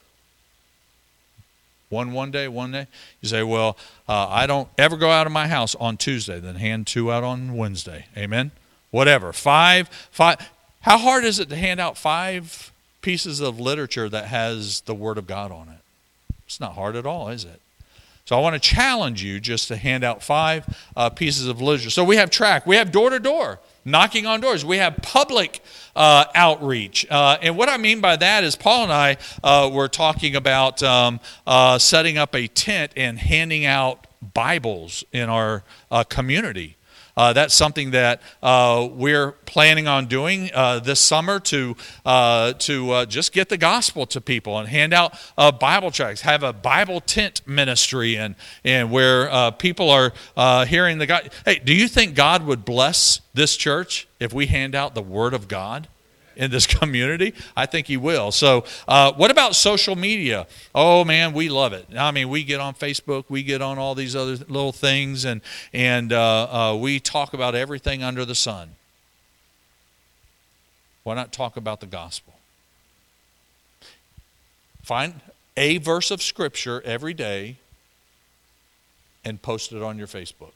One one day, one day. You say, well, uh, I don't ever go out of my house on Tuesday. Then hand two out on Wednesday. Amen? Whatever. Five, five. How hard is it to hand out five pieces of literature that has the Word of God on it? It's not hard at all, is it? So I want to challenge you just to hand out five uh, pieces of literature. So we have track. We have door-to-door, knocking on doors. We have public uh, outreach. Uh, and what I mean by that is Paul and I uh, were talking about um, uh, setting up a tent and handing out Bibles in our uh, community. Uh, that's something that uh, we're planning on doing uh, this summer to uh, to uh, just get the gospel to people and hand out uh, Bible tracts, have a Bible tent ministry, and and where uh, people are uh, hearing the God. Hey, do you think God would bless this church if we hand out the Word of God in this community? I think He will. So uh, what about social media? Oh man, we love it. I mean, we get on Facebook, we get on all these other little things, and and uh, uh, we talk about everything under the sun. Why not talk about the gospel? Find a verse of Scripture every day and post it on your Facebook.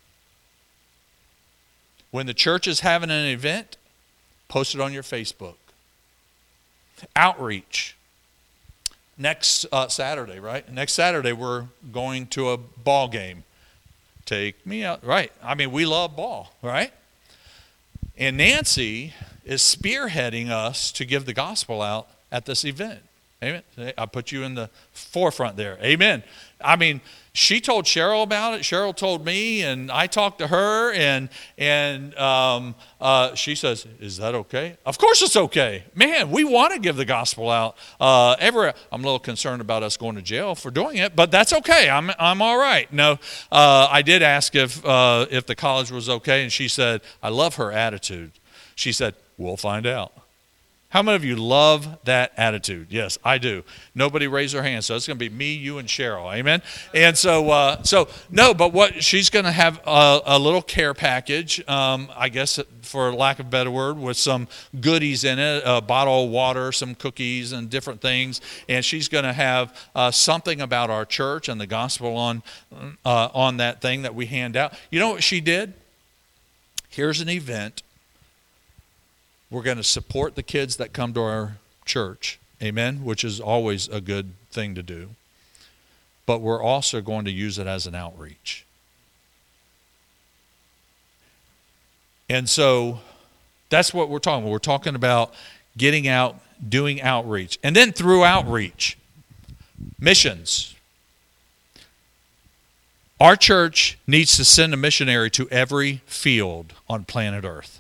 When the church is having an event, post it on your Facebook. Outreach. Next uh, Saturday, right? Next Saturday, we're going to a ball game. Take me out. Right. I mean, we love ball, right? And Nancy is spearheading us to give the gospel out at this event. Amen. I put you in the forefront there. Amen. I mean, she told Cheryl about it. Cheryl told me, and I talked to her, and and um, uh, she says, "Is that okay?" Of course, it's okay. Man, we want to give the gospel out. Uh, every, I'm a little concerned about us going to jail for doing it, but that's okay. I'm I'm all right. No, uh, I did ask if uh, if the college was okay, and she said, "I love her attitude." She said, "We'll find out." How many of you love that attitude? Yes, I do. Nobody raised their hand, so it's going to be me, you, and Cheryl. Amen? And so, uh, so no, but what she's going to have a, a little care package, um, I guess for lack of a better word, with some goodies in it, a bottle of water, some cookies, and different things. And she's going to have uh, something about our church and the gospel on, uh, on that thing that we hand out. You know what she did? Here's an event. We're going to support the kids that come to our church, amen, which is always a good thing to do. But we're also going to use it as an outreach. And so that's what we're talking about. We're talking about getting out, doing outreach. And then through outreach, missions. Our church needs to send a missionary to every field on planet Earth.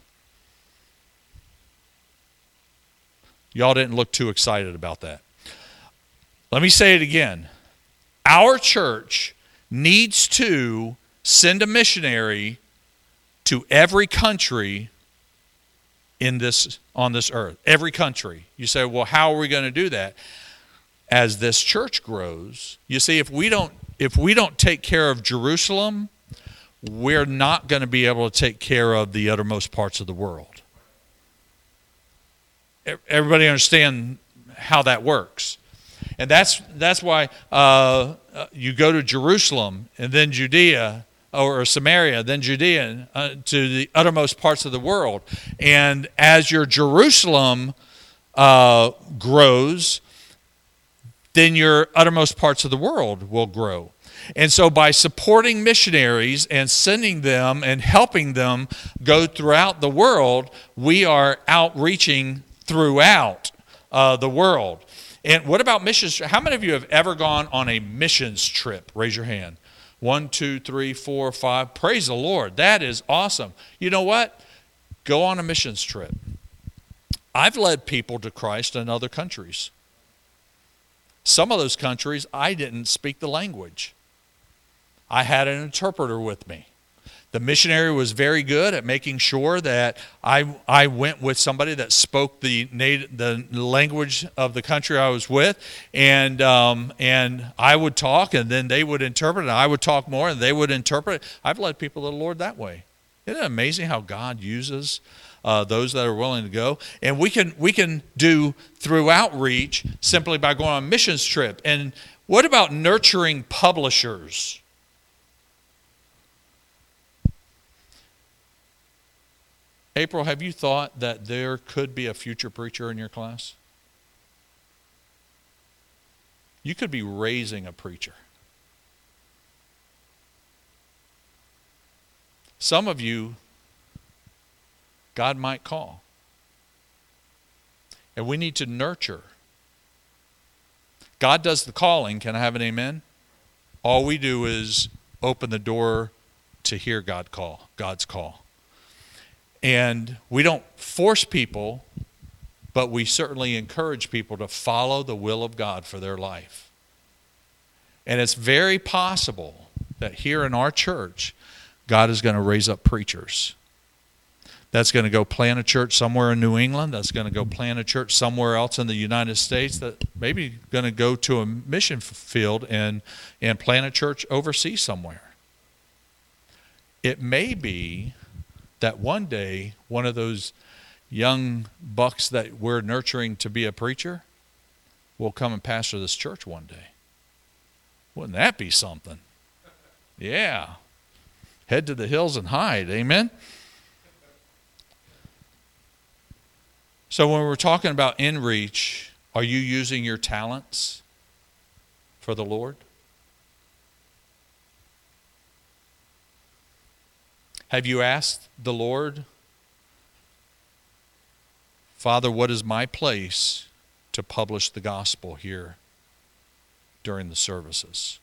Y'all didn't look too excited about that. Let me say it again. Our church needs to send a missionary to every country in this on this earth. Every country. You say, well, how are we going to do that? As this church grows, you see, if we don't if we don't take care of Jerusalem, we're not going to be able to take care of the uttermost parts of the world. everybody understand how that works. And that's that's why uh, you go to Jerusalem and then Judea, or Samaria, then Judea, uh, to the uttermost parts of the world. And as your Jerusalem uh, grows, then your uttermost parts of the world will grow. And so by supporting missionaries and sending them and helping them go throughout the world, we are outreaching throughout uh, the world. And what about missions? How many of you have ever gone on a missions trip? Raise your hand. One, two, three, four, five. Praise the Lord. That is awesome. You know what? Go on a missions trip. I've led people to Christ in other countries. Some of those countries, I didn't speak the language. I had an interpreter with me. The missionary was very good at making sure that I I went with somebody that spoke the native, the language of the country I was with, and um, and I would talk, and then they would interpret, and I would talk more, and they would interpret. I've led people to the Lord that way. Isn't it amazing how God uses uh, those that are willing to go? And we can we can do through outreach simply by going on a missions trip. And what about nurturing publishers? April, have you thought that there could be a future preacher in your class? You could be raising a preacher. Some of you, God might call. And we need to nurture. God does the calling. Can I have an amen? All we do is open the door to hear God call, God's call. And we don't force people, but we certainly encourage people to follow the will of God for their life. And it's very possible that here in our church, God is going to raise up preachers. That's going to go plant a church somewhere in New England. That's going to go plant a church somewhere else in the United States. That maybe going to go to a mission field and, and plant a church overseas somewhere. It may be that one day one of those young bucks that we're nurturing to be a preacher will come and pastor this church one day. Wouldn't that be something? Yeah. Head to the hills and hide. Amen? So when we're talking about in-reach, are you using your talents for the Lord? Have you asked the Lord, Father, what is my place to publish the gospel here during the services?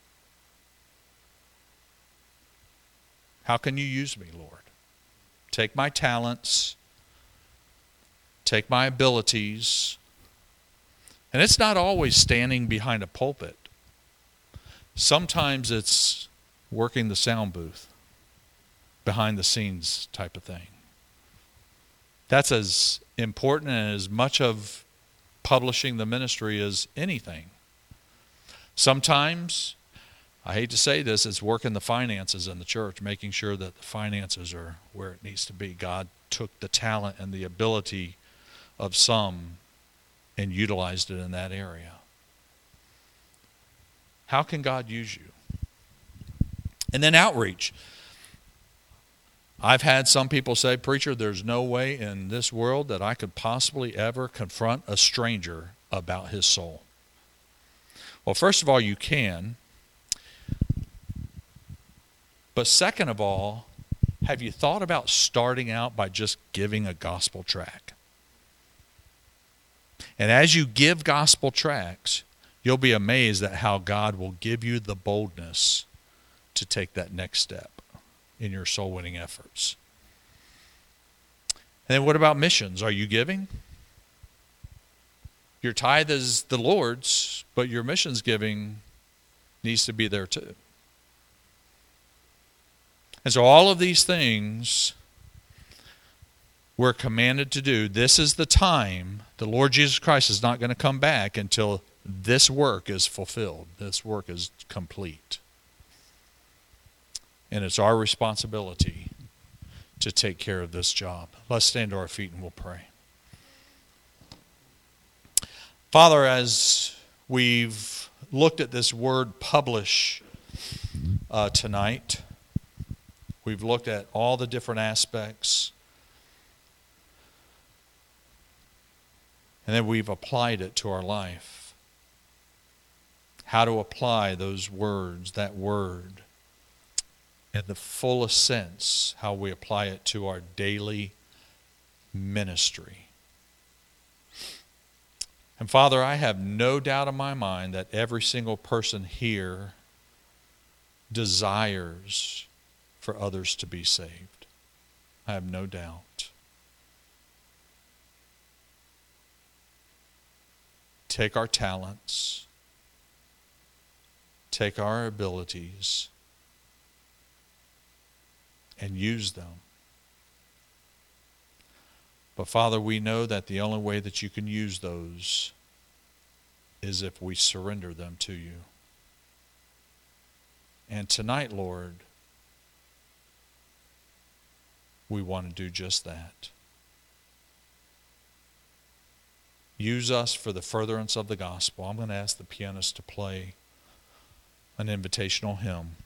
How can you use me, Lord? Take my talents, take my abilities, and it's not always standing behind a pulpit. Sometimes it's working the sound booth. Behind the scenes type of thing. That's as important and as much of publishing the ministry as anything. Sometimes, I hate to say this, it's working the finances in the church, making sure that the finances are where it needs to be. God took the talent and the ability of some and utilized it in that area. How can God use you? And then outreach. I've had some people say, preacher, there's no way in this world that I could possibly ever confront a stranger about his soul. Well, first of all, you can. But second of all, have you thought about starting out by just giving a gospel tract? And as you give gospel tracts, you'll be amazed at how God will give you the boldness to take that next step in your soul winning efforts. And then what about missions? Are you giving? Your tithe is the Lord's, but your missions giving needs to be there too. And so all of these things we're commanded to do. This is the time. The Lord Jesus Christ is not going to come back until this work is fulfilled. This work is complete. And it's our responsibility to take care of this job. Let's stand to our feet and we'll pray. Father, as we've looked at this word publish uh, tonight, we've looked at all the different aspects, and then we've applied it to our life. How to apply those words, that word, in the fullest sense, how we apply it to our daily ministry. And Father, I have no doubt in my mind that every single person here desires for others to be saved. I have no doubt. Take our talents, take our abilities, and use them. But Father, we know that the only way that you can use those is if we surrender them to you. And tonight, Lord, we want to do just that. Use us for the furtherance of the gospel. I'm going to ask the pianist to play an invitational hymn.